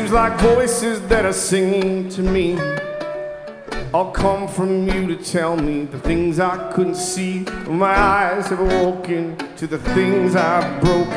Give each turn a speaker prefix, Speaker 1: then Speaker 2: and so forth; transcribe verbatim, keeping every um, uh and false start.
Speaker 1: Seems like voices that are singing to me all come from you to tell me the things I couldn't see. My eyes have awoken to the things I've broken.